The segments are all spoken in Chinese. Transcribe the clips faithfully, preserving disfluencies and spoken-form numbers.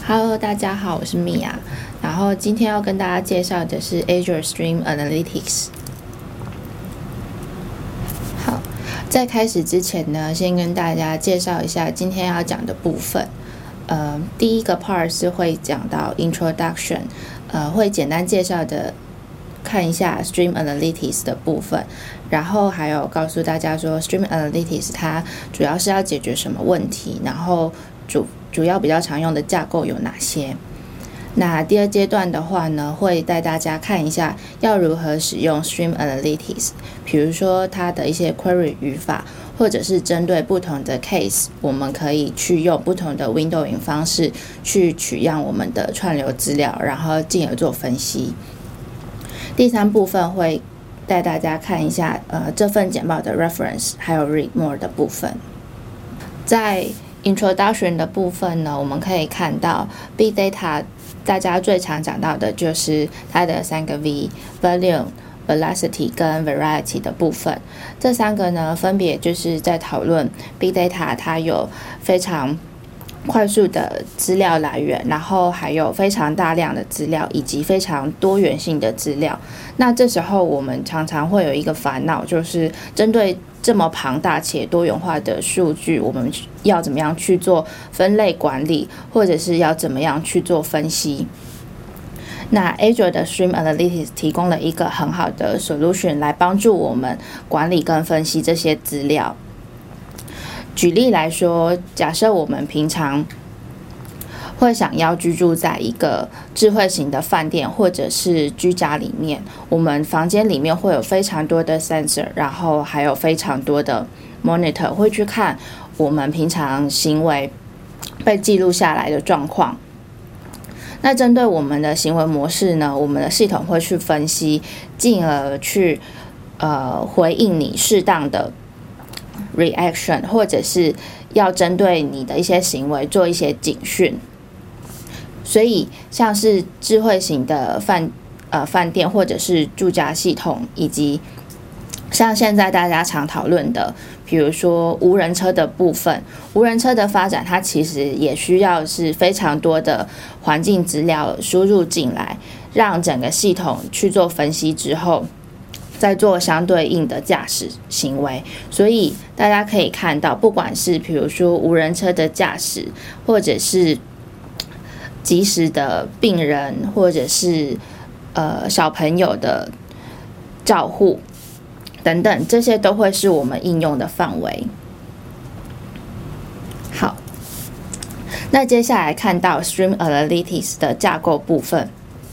Hello， 大家好，我是米娅。然后今天要跟大家介绍的是 Azure Stream Analytics。好，在开始之前呢，先跟大家介绍一下今天要讲的部分。呃，第一个 part 是会讲到 Introduction， 呃，会简单介绍的看一下 Stream Analytics 的部分，然后还有告诉大家说 Stream Analytics 它主要是要解决什么问题，然后主主要比较常用的架构有哪些。那第二阶段的话呢，会带大家看一下要如何使用 Stream Analytics， 比如说它的一些 query 语法，或者是针对不同的 case， 我们可以去用不同的 windowing 方式去取样我们的串流资料，然后进而做分析。第三部分会带大家看一下呃这份简报的 reference， 还有 read more 的部分。在 introduction 的部分呢，我们可以看到 Big Data 大家最常讲到的就是它的三个 V，Volume、Velocity 跟 Variety 的部分。这三个呢，分别就是在讨论 Big Data 它有非常快速的资料来源，然后还有非常大量的资料，以及非常多元性的资料。那这时候我们常常会有一个烦恼，就是针对这么庞大且多元化的数据，我们要怎么样去做分类管理，或者是要怎么样去做分析。那 Azure 的 Stream Analytics 提供了一个很好的 solution 来帮助我们管理跟分析这些资料。举例来说，假设我们平常会想要居住在一个智慧型的饭店或者是居家里面，我们房间里面会有非常多的 sensor， 然后还有非常多的 monitor 会去看我们平常行为被记录下来的状况。那针对我们的行为模式呢，我们的系统会去分析，进而去呃回应你适当的reaction， 或者是要针对你的一些行为做一些警讯。所以像是智慧型的饭呃饭店或者是住家系统，以及像现在大家常讨论的比如说无人车的部分，无人车的发展它其实也需要是非常多的环境资料输入进来，让整个系统去做分析之后再做相对应的驾驶行为。所以大家可以看到，不管是比如说无人车的驾驶，或者是及时的病人，或者是呃小朋友的照护等等，这些都会是我们应用的范围。好，那接下来看到 Stream Analytics 的架构部分。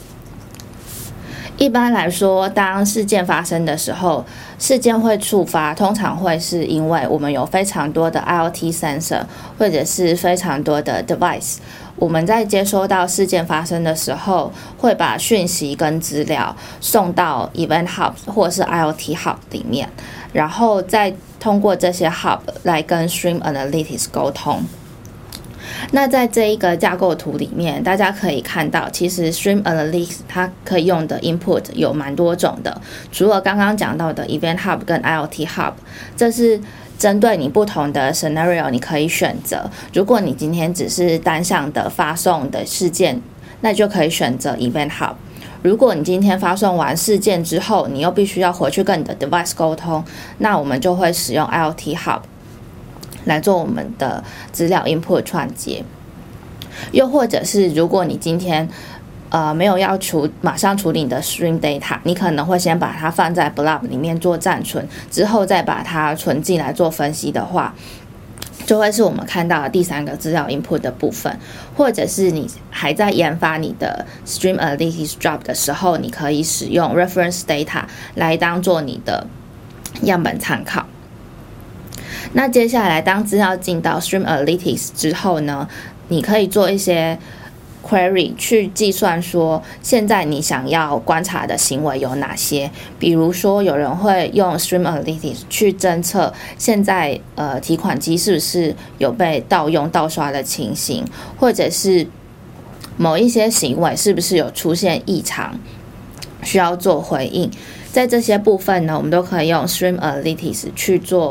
一般来说，当事件发生的时候，事件会触发，通常会是因为我们有非常多的 IoT sensor， 或者是非常多的 device。我们在接收到事件发生的时候，会把讯息跟资料送到 Event Hub 或是 IoT Hub 里面，然后再通过这些 Hub 来跟 Stream Analytics 沟通。那在这一个架构图里面，大家可以看到，其实 Stream Analytics 它可以用的 input 有蛮多种的，除了刚刚讲到的 Event Hub 跟 IoT Hub， 这是针对你不同的 scenario 你可以选择。如果你今天只是单向的发送的事件，那就可以选择 Event Hub。如果你今天发送完事件之后，你又必须要回去跟你的 device 沟通，那我们就会使用 IoT Hub来做我们的资料 input 串接。又或者是如果你今天呃没有要处马上处理你的 stream data， 你可能会先把它放在 blob 里面做暂存，之后再把它存进来做分析的话，就会是我们看到的第三个资料 input 的部分。或者是你还在研发你的 Stream Analytics job 的时候，你可以使用 reference data 来当做你的样本参考。那接下来当资料进到 Stream Analytics 之后呢，你可以做一些 query 去计算说现在你想要观察的行为有哪些。比如说有人会用 Stream Analytics 去侦测现在呃提款机是不是有被盗用盗刷的情形，或者是某一些行为是不是有出现异常需要做回应。在这些部分呢，我们都可以用 Stream Analytics 去做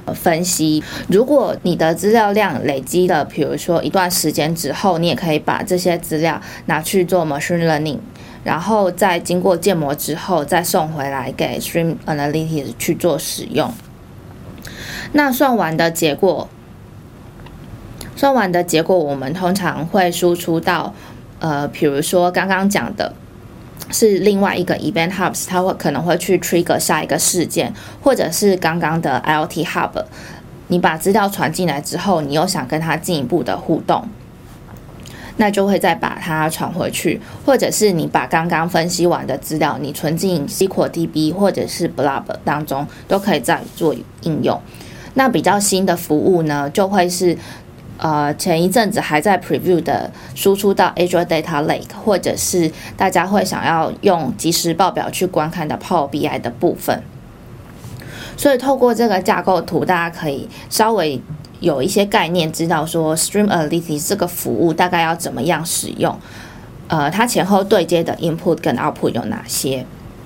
分析。如果你的资料量累积了，比如说一段时间之后，你也可以把这些资料拿去做 machine learning， 然后再经过建模之后再送回来给 Stream Analytics 去做使用。那算完的结果，算完的结果我们通常会输出到呃，比如说刚刚讲的是另外一个 Event Hubs， 它会可能会去 trigger 下一个事件，或者是刚刚的 I O T Hub， 你把资料传进来之后，你又想跟它进一步的互动，那就会再把它传回去，或者是你把刚刚分析完的资料，你存进 S Q L D B 或者是 Blob 当中，都可以再做应用。那比较新的服务呢，就会是呃，前一阵子还在 preview 的输出到 Azure Data Lake， 或者是大家会想要用即时报表去观看的 Power B I 的部分。所以透过这个架构图，大家可以稍微有一些概念，知道说 Stream Analytics 这个服务大概要怎么样使用，呃，它前后对接的 input 跟 output 有哪些。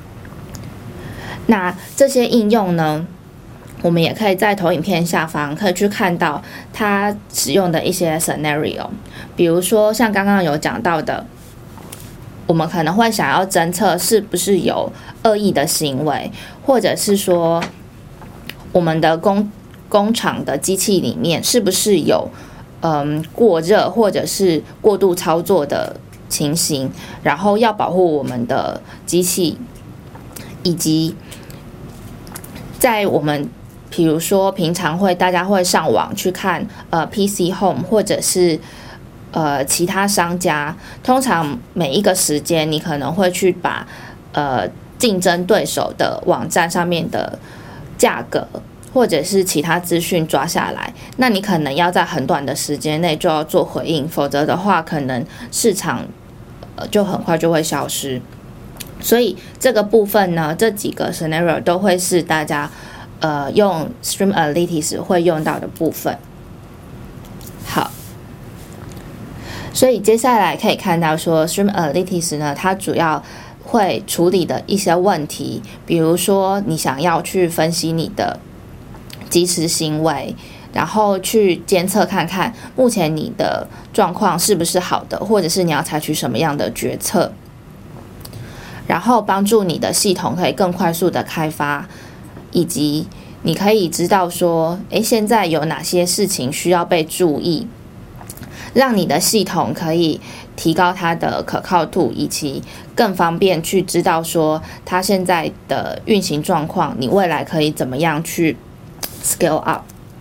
那这些应用呢，我们也可以在投影片下方可以去看到它使用的一些 scenario， 比如说像刚刚有讲到的，我们可能会想要侦测是不是有恶意的行为，或者是说我们的工工厂的机器里面是不是有嗯过热或者是过度操作的情形，然后要保护我们的机器，以及在我们比如说平常会大家会上网去看呃 P C Home 或者是呃其他商家，通常每一个时间你可能会去把呃竞争对手的网站上面的价格或者是其他资讯抓下来，那你可能要在很短的时间内就要做回应，否则的话可能市场呃就很快就会消失。所以这个部分呢，这几个 scenario 都会是大家呃，用 Stream Analytics 会用到的部分。好，所以接下来可以看到说 Stream Analytics 呢，它主要会处理的一些问题，比如说你想要去分析你的即时行为，然后去监测看看目前你的状况是不是好的，或者是你要采取什么样的决策，然后帮助你的系统可以更快速的开发，以及你可以知道说，诶，现在有哪些事情需要被注意，让你的系统可以提高它的可靠度，以及更方便去知道说它现在的运行状况，你未来可以怎么样去 scale up。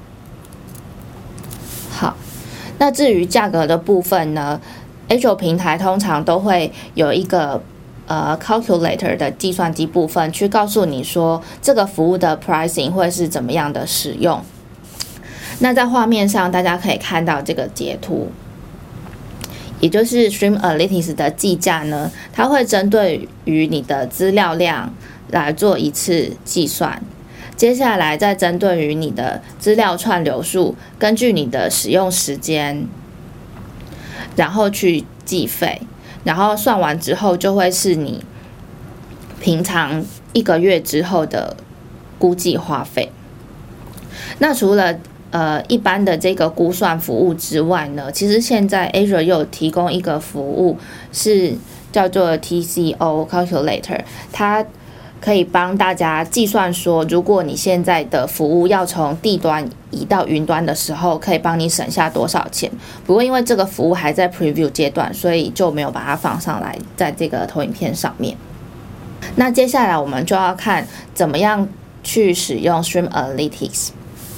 好，那至于价格的部分呢， Azure 平台通常都会有一个呃 calculator 的计算机部分，去告诉你说这个服务的 pricing 会是怎么样的使用。那在画面上大家可以看到这个截图，也就是 Stream Analytics 的计价呢，它会针对于你的资料量来做一次计算，接下来再针对于你的资料串流数，根据你的使用时间，然后去计费，然后算完之后就会是你平常一个月之后的估计花费。那除了呃一般的这个估算服务之外呢，其实现在 Azure 又有提供一个服务是叫做 T C O Calculator， 它可以帮大家计算说，如果你现在的服务要从地端移到云端的时候，可以帮你省下多少钱。不过因为这个服务还在 preview 阶段，所以就没有把它放上来在这个投影片上面。那接下来我们就要看怎么样去使用 Stream Analytics。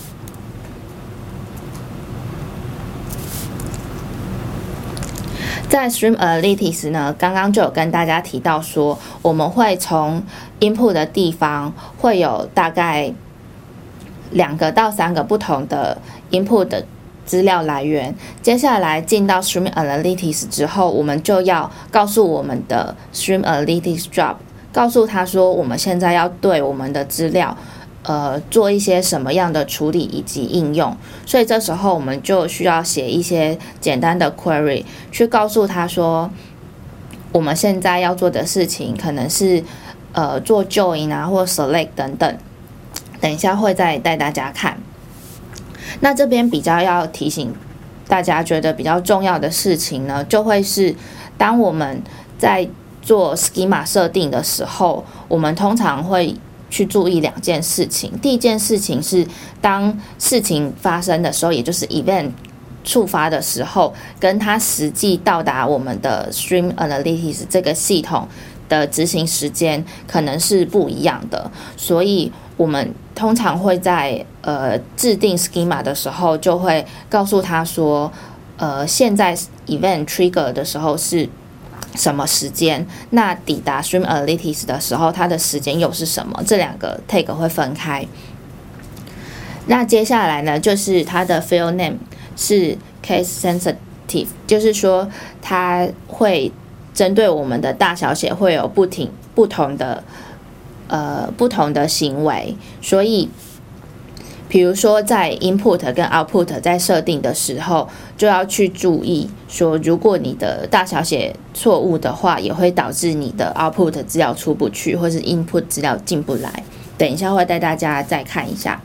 在 Stream Analytics 呢，刚刚就有跟大家提到说，我们会从 input 的地方会有大概两个到三个不同的 input 的资料来源。接下来进到 Stream Analytics 之后，我们就要告诉我们的 Stream Analytics Job， 告诉他说我们现在要对我们的资料呃，做一些什么样的处理以及应用，所以这时候我们就需要写一些简单的 query， 去告诉他说，我们现在要做的事情可能是呃做 join 啊或 select 等等，等一下会再带大家看。 那这边比较要提醒大家觉得比较重要的事情呢，就会是当我们在做 schema 设定的时候，我们通常会去注意两件事情。第一件事情是当事情发生的时候，也就是 event 触发的时候，跟它实际到达我们的 Stream Analytics 这个系统的执行时间可能是不一样的，所以我们通常会在呃制定 schema 的时候，就会告诉他说，呃，现在 event trigger 的时候是什么时间，那抵达 Stream Analytics 的时候，它的时间又是什么？这两个 take 会分开。那接下来呢，就是它的 field name 是 case sensitive， 就是说它会针对我们的大小写会有不停不同的呃不同的行为，所以比如说在 input 跟 output 在设定的时候，就要去注意说，如果你的大小写错误的话，也会导致你的 output 资料出不去，或是 input 资料进不来。等一下会带大家再看一下。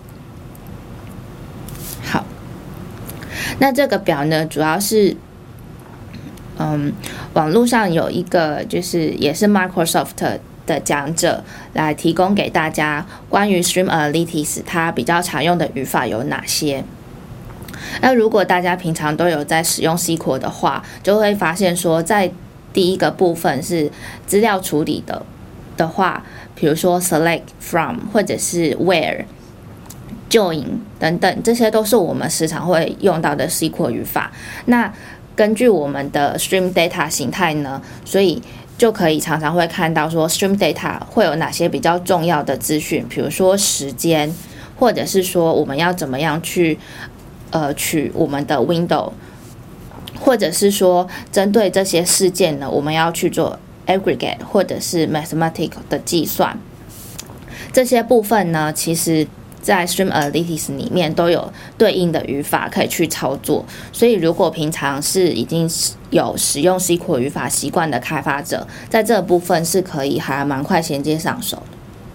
好，那这个表呢，主要是嗯，网络上有一个就是也是 Microsoft的讲者来提供给大家关于 Stream Analytics 它比较常用的语法有哪些。那如果大家平常都有在使用 S Q L 的话，就会发现说，在第一个部分是资料处理的的话，比如说 select from 或者是 where、join 等等，这些都是我们时常会用到的 S Q L 语法。那根据我们的 Stream Data 形态呢，所以就可以常常会看到说 Stream Data 会有哪些比较重要的资讯，比如说时间，或者是说我们要怎么样去呃取我们的 window， 或者是说针对这些事件呢，我们要去做 aggregate 或者是 mathematical 的计算。这些部分呢，其实在 Stream Analytics 里面都有对应的语法可以去操作，所以如果平常是已经有使用 S Q L 语法习惯的开发者，在这部分是可以还蛮快衔接上手的。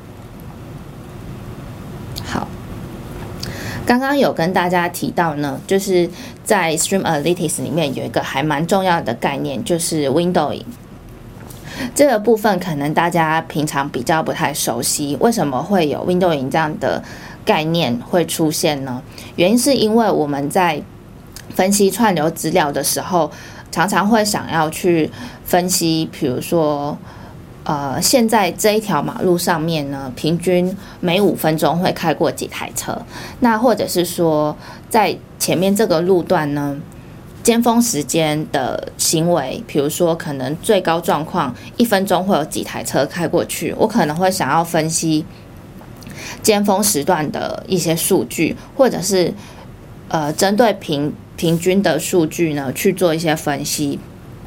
好，刚刚有跟大家提到呢，就是在 Stream Analytics 里面有一个还蛮重要的概念，就是 windowing。这个部分可能大家平常比较不太熟悉，为什么会有 windowing 这样的概念会出现呢？原因是因为我们在分析串流资料的时候，常常会想要去分析，比如说，呃，现在这一条马路上面呢，平均每五分钟会开过几台车，那或者是说，在前面这个路段呢，尖峰时间的行为，比如说可能最高状况一分钟会有几台车开过去，我可能会想要分析尖峰时段的一些数据，或者是呃针对平平均的数据呢去做一些分析。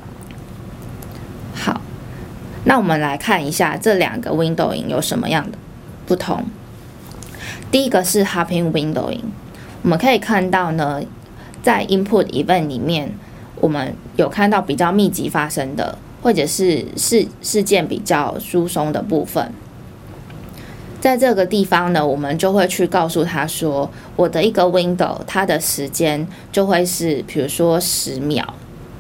好，那我们来看一下这两个 windowing 有什么样的不同。第一个是 hopping windowing， 我们可以看到呢，在 input event 里面，我们有看到比较密集发生的，或者是事事件比较疏松的部分。在这个地方呢，我们就会去告诉他说，我的一个 window 它的时间就会是比如说十秒。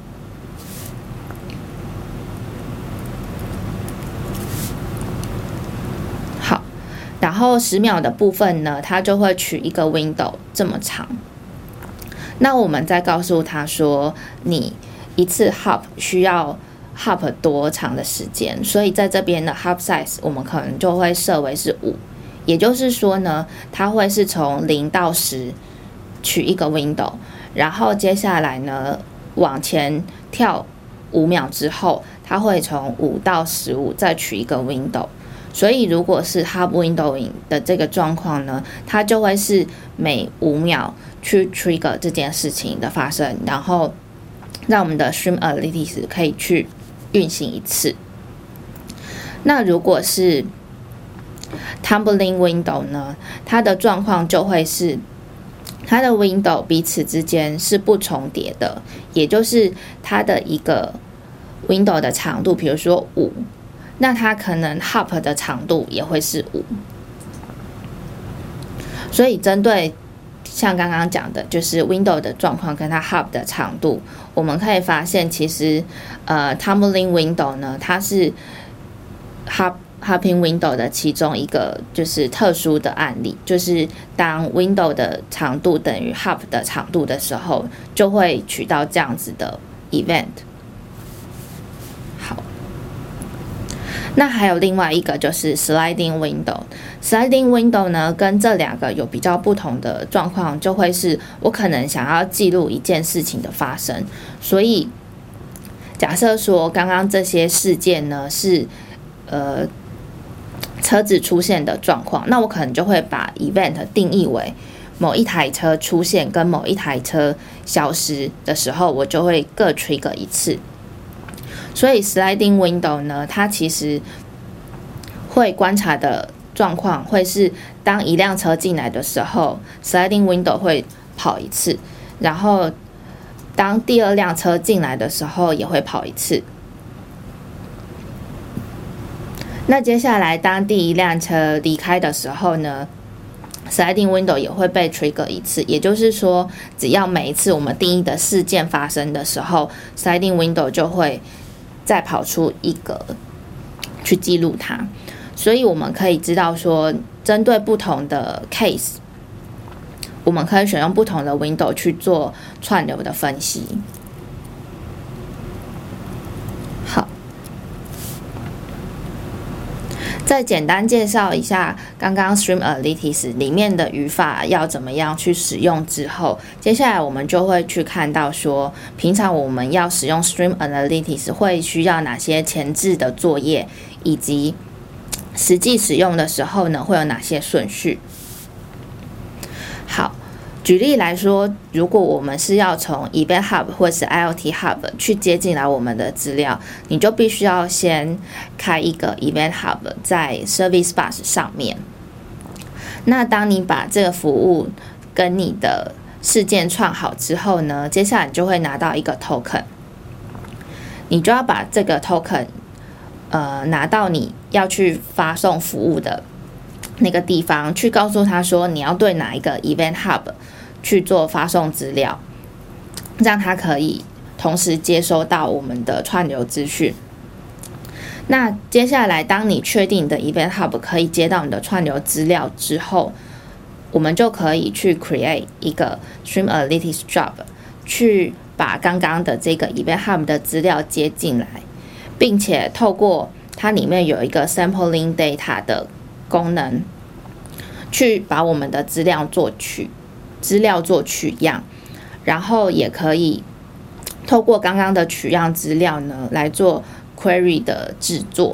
好，然后十秒的部分呢，它就会取一个 window 这么长。那我们再告诉他说，你一次 hop 需要 hop 多长的时间，所以在这边的 hop size 我们可能就会设为是五，也就是说呢，它会是从零到十取一个 window， 然后接下来呢往前跳五秒之后，它会从五到十五再取一个 window。所以如果是 hop windowing 的这个状况呢，它就会是每五秒去 trigger 这件事情的发生，然后让我们的 Stream Analytics 可以去运行一次。那如果是 tumbling window 呢，它的状况就会是它的 window 彼此之间是不重叠的，也就是它的一个 window 的长度，比如说五，那它可能 hop 的长度也会是五。所以针对像刚刚讲的，就是 window 的状况跟它 hub 的长度，我们可以发现，其实呃 tumbling window 呢，它是 hub hopping window 的其中一个就是特殊的案例，就是当 window 的长度等于 hub 的长度的时候，就会取到这样子的 event。好，那还有另外一个就是 sliding window。sliding window 呢，跟这两个有比较不同的状况，就会是我可能想要记录一件事情的发生，所以假设说刚刚这些事件呢是呃车子出现的状况，那我可能就会把 event 定义为某一台车出现跟某一台车消失的时候，我就会各 trigger 一次。所以 sliding window 呢，它其实会观察的状况会是，当一辆车进来的时候 sliding window 会跑一次，然后当第二辆车进来的时候也会跑一次。那接下来当第一辆车离开的时候呢， sliding window 也会被 trigger 一次，也就是说只要每一次我们定义的事件发生的时候， sliding window 就会再跑出一个去记录它。所以我们可以知道说，针对不同的 case， 我们可以选用不同的 window 去做串流的分析。好，再简单介绍一下刚刚 Stream Analytics 里面的语法要怎么样去使用之后，接下来我们就会去看到说，平常我们要使用 Stream Analytics 会需要哪些前置的作业，以及实际使用的时候呢，会有哪些顺序。好，举例来说，如果我们是要从 Event Hub 或是 I O T Hub 去接进来我们的资料，你就必须要先开一个 Event Hub 在 Service Bus 上面。那当你把这个服务跟你的事件串好之后呢，接下来你就会拿到一个 token， 你就要把这个 token呃，拿到你要去发送服务的那个地方，去告诉他说你要对哪一个 Event Hub 去做发送资料，让他可以同时接收到我们的串流资讯。那接下来当你确定你的 Event Hub 可以接到你的串流资料之后，我们就可以去 create 一个 Stream Analytics Job， 去把刚刚的这个 Event Hub 的资料接进来，并且透过它里面有一个 sampling data 的功能，去把我们的资料做取资料做取样，然后也可以透过刚刚的取样资料呢来做 query 的制作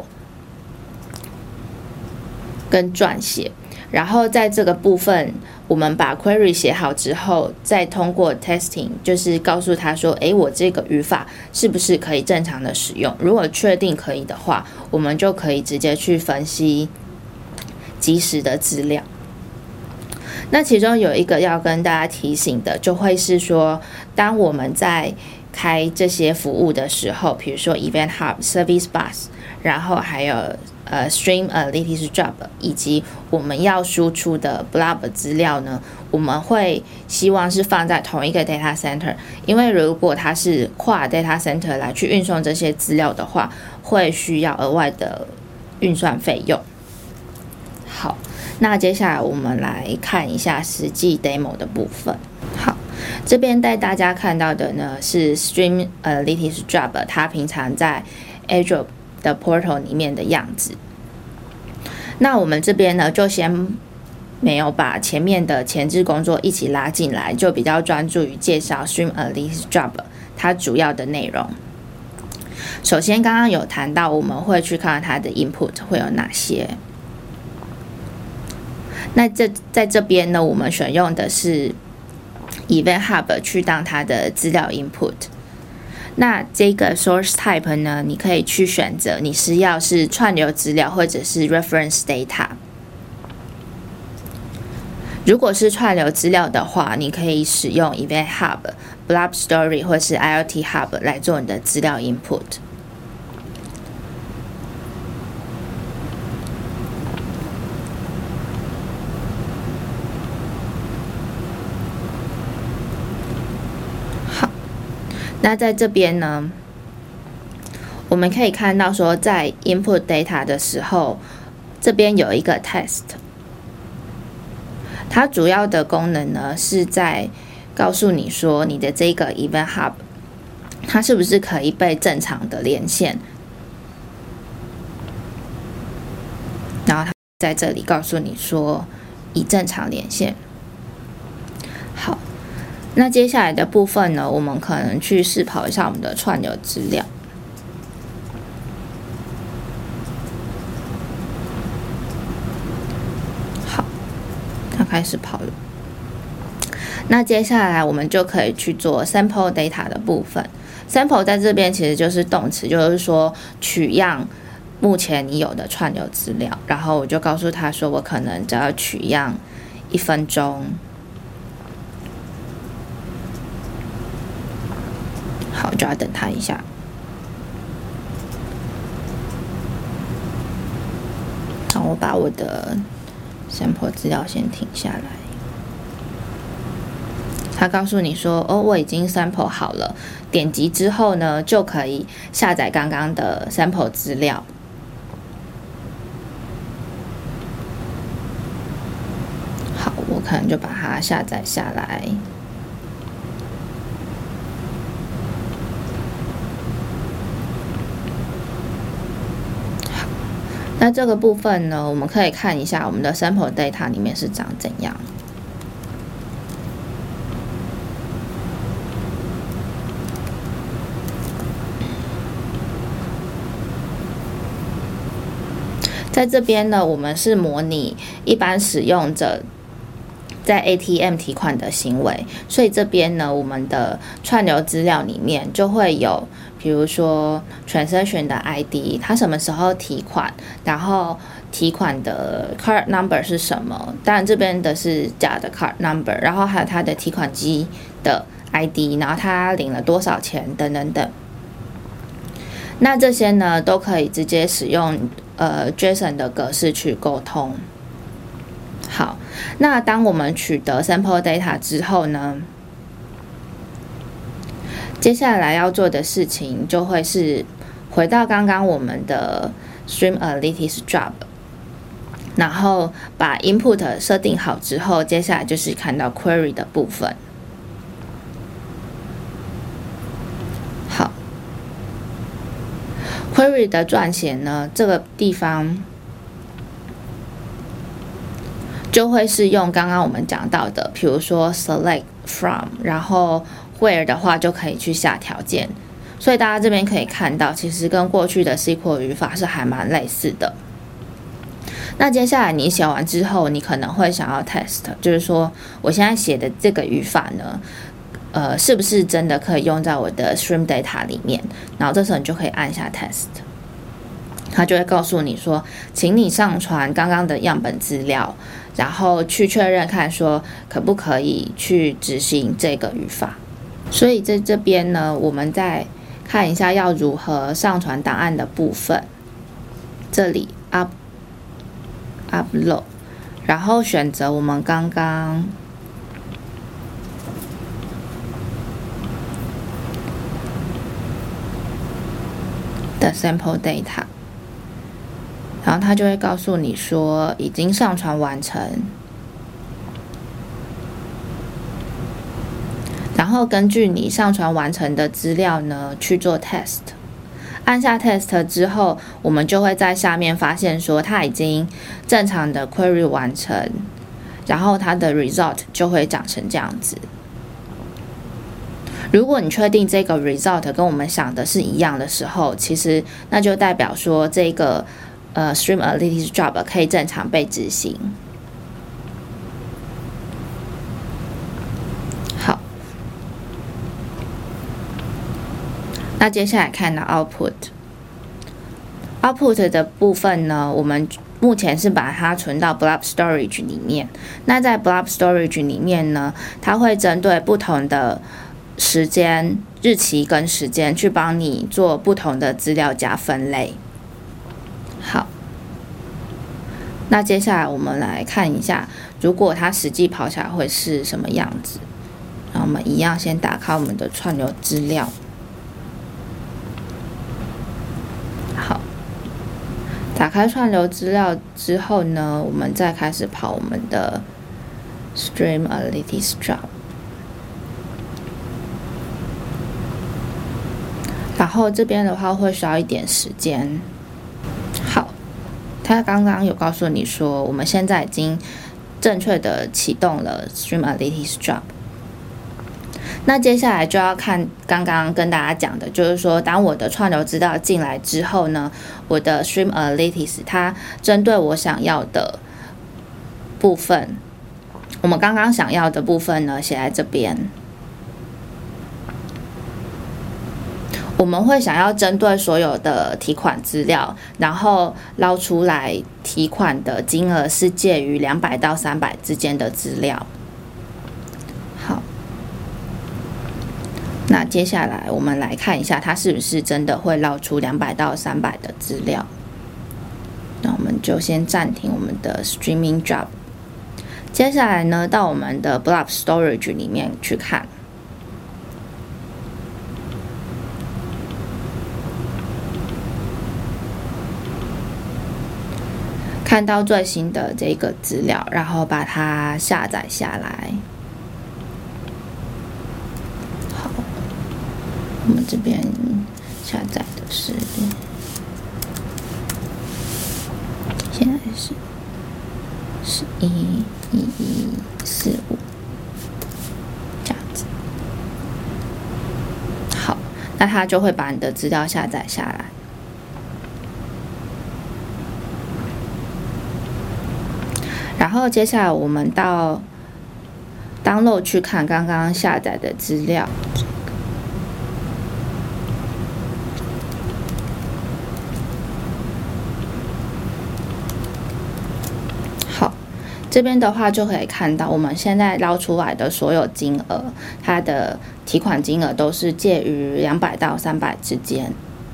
跟撰写。然后在这个部分，我们把 query 写好之后，再通过 testing， 就是告诉他说，诶，我这个语法是不是可以正常的使用？如果确定可以的话，我们就可以直接去分析即时的资料。那其中有一个要跟大家提醒的，就会是说，当我们在开这些服务的时候，比如说 Event Hub、Service Bus， 然后还有呃 Stream Analytics Job， 以及我们要输出的 Blob 资料呢，我们会希望是放在同一个 Data Center， 因为如果它是跨 Data Center 来去运送这些资料的话，会需要额外的运算费用。好，那接下来我们来看一下实际 demo 的部分。好，这边带大家看到的呢是 Stream Analytics Job 它平常在 Azure 的 Portal 里面的样子。那我们这边呢就先没有把前面的前置工作一起拉进来，就比较专注于介绍 Stream Analytics Job 它主要的内容。首先刚刚有谈到我们会去看它的 input 会有哪些。那这在这边呢，我们选用的是 Event Hub 去当它的资料 input。那这个 source type 呢，你可以去选择你是要是串流资料或者是 reference data。如果是串流资料的话，你可以使用 Event Hub、Blob Story 或是 I O T Hub 来做你的资料 input。 那在这边呢，我们可以看到说，在 input data 的时候，这边有一个 test， 它主要的功能呢是在告诉你说，你的这个 event hub 它是不是可以被正常的连线，然后它在这里告诉你说已正常连线。好，那接下来的部分呢，我们可能去试跑一下我们的串流资料。好，它开始跑了。那接下来我们就可以去做 sample data 的部分。sample 在这边其实就是动词，就是说取样目前你有的串流资料，然后我就告诉他说，我可能只要取样一分钟。好，就要等他一下。好，我把我的 sample 资料先停下来。他告诉你说，哦，我已经 sample 好了，点击之后呢，就可以下载刚刚的 sample 资料。好，我可能就把它下载下来。好，那这个部分呢，我们可以看一下我们的 sample data 里面是长怎样。在这边呢，我们是模拟一般使用者在 A T M 提款的行为，所以这边呢，我们的串流资料里面就会有，比如说 transaction 的 I D， 它什么时候提款，然后提款的 card number 是什么，当然这边的是假的 card number， 然后还有它的提款机的 I D， 然后他领了多少钱等等等。那这些呢，都可以直接使用呃 JSON 的格式去沟通。好，那当我们取得 sample data 之后呢，接下来要做的事情就会是回到刚刚我们的 Stream Analytics Job， 然后把 input 设定好之后，接下来就是看到 query 的部分。Query 的撰写呢，这个地方就会是用刚刚我们讲到的，比如说 select from， 然后 where 的话就可以去下条件。所以大家这边可以看到，其实跟过去的 S Q L 语法是还蛮类似的。那接下来你写完之后，你可能会想要 test， 就是说我现在写的这个语法呢，呃，是不是真的可以用在我的 Stream Data 里面？然后这时候你就可以按下 Test， 它就会告诉你说，请你上传刚刚的样本资料，然后去确认看说可不可以去执行这个语法。所以在这边呢，我们再看一下要如何上传档案的部分。这里 Up Upload， 然后选择我们刚刚的 sample data， 然后它就会告诉你说已经上传完成，然后根据你上传完成的资料呢去做 test， 按下 test 之后，我们就会在下面发现说它已经正常的 query 完成，然后它的 result 就会长成这样子。如果你确定这个 result 跟我们想的是一样的时候，其实那就代表说这个呃 Stream Analytics Job 可以正常被执行。好，那接下来看到 Output， Output 的部分呢，我们目前是把它存到 Blob Storage 里面。那在 Blob Storage 里面呢，它会针对不同的时间、日期跟时间去帮你做不同的资料夹分类。好，那接下来我们来看一下，如果它实际跑起来会是什么样子。然后我们一样先打开我们的串流资料。 打开串流资料之后呢，我们再开始跑我们的 Streamalytics Job， 然后这边的话会需要一点时间。好，他刚刚有告诉你说，我们现在已经正确的启动了 Streamalytics Job。那接下来就要看刚刚跟大家讲的，就是说当我的串流资料进来之后呢，我的 Streamalytics 它针对我想要的部分，我们刚刚想要的部分呢写在这边，我们会想要针对所有的提款资料，然后捞出来提款的金额是介于两百到三百之间的资料。好，那接下来我们来看一下，它是不是真的会捞出两百到三百的资料。那我们就先暂停我们的 Streaming Job。接下来呢，到我们的 Blob Storage 里面去看。看到最新的这个资料，然后把它下载下来。好，我们这边下载的是，现在是十一一一四五这样子。好，那它就会把你的资料下载下来。然后接下来我们到 download 去看刚刚下载的资料。好，这边的话就可以看到我们现在捞出来的所有金额，它的提款金额都是介于两百到三百之间。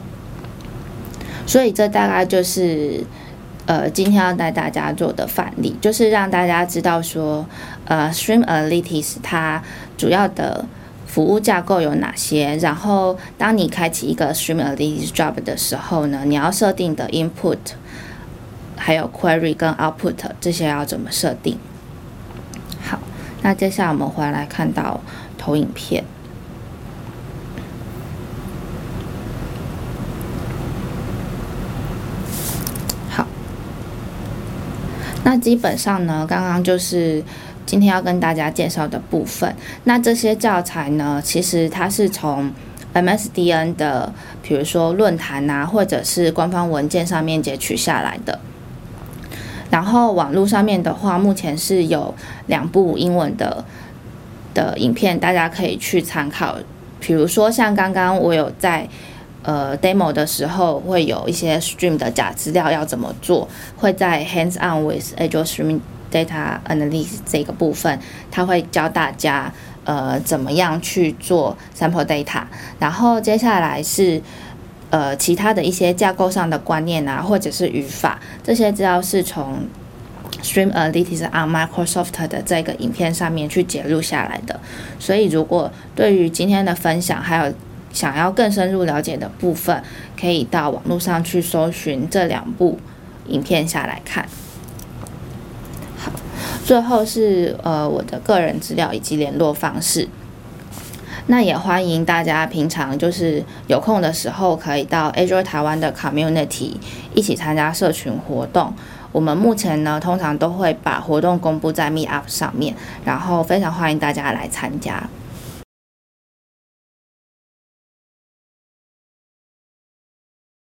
所以这大概就是呃，今天要带大家做的范例，就是让大家知道说，呃 ，Streamalytics 它主要的服务架构有哪些。然后，当你开启一个 Streamalytics Job 的时候呢，你要设定的 Input， 还有 Query 跟 Output 这些要怎么设定？好，那接下来我们回来看到投影片。那基本上呢，刚刚就是今天要跟大家介绍的部分。那这些教材呢，其实它是从 M S D N 的，比如说论坛啊，或者是官方文件上面截取下来的。然后网络上面的话，目前是有两部英文的的影片，大家可以去参考。比如说像刚刚我有在呃 demo 的时候会有一些 stream 的假资料要怎么做，会在 hands on with Azure Streaming Data Analysis 这个部分，它会教大家呃怎么样去做 sample data。然后接下来是呃其他的一些架构上的观念啊，或者是语法，这些资料是从 Streamalytics on Microsoft 的这个影片上面去截录下来的。所以如果对于今天的分享还有想要更深入了解的部分，可以到网络上去搜寻这两部影片下来看。好，最后是呃我的个人资料以及联络方式。那也欢迎大家平常就是有空的时候，可以到 Azure 台湾的 Community 一起参加社群活动。我们目前呢，通常都会把活动公布在 Meetup 上面，然后非常欢迎大家来参加。